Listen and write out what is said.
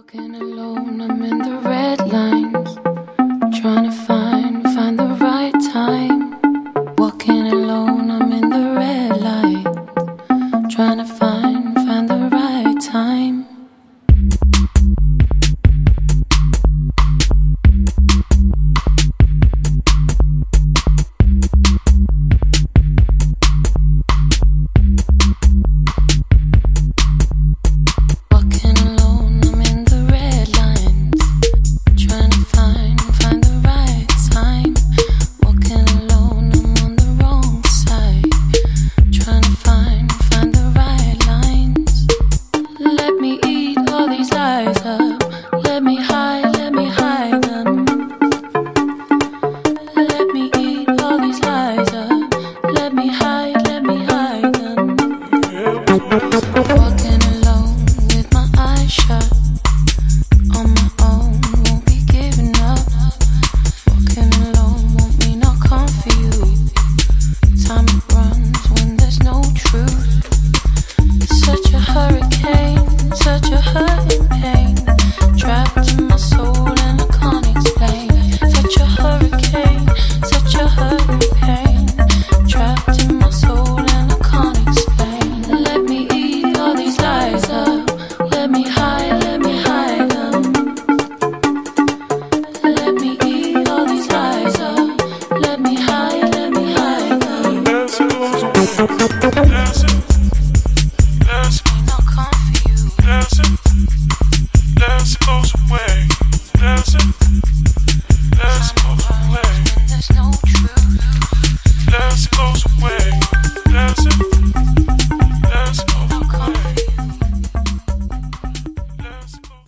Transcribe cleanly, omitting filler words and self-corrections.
Walking alone, I'm in the red lines, trying to find the right time. Walking alone, I'm in the red light, trying to find the right time. Walking alone with my eyes shut, on my own, won't be giving up. Walking alone won't mean I'll come for you. Time runs when there's no truth. It's such a hurricane, such a hurting pain, trapped in my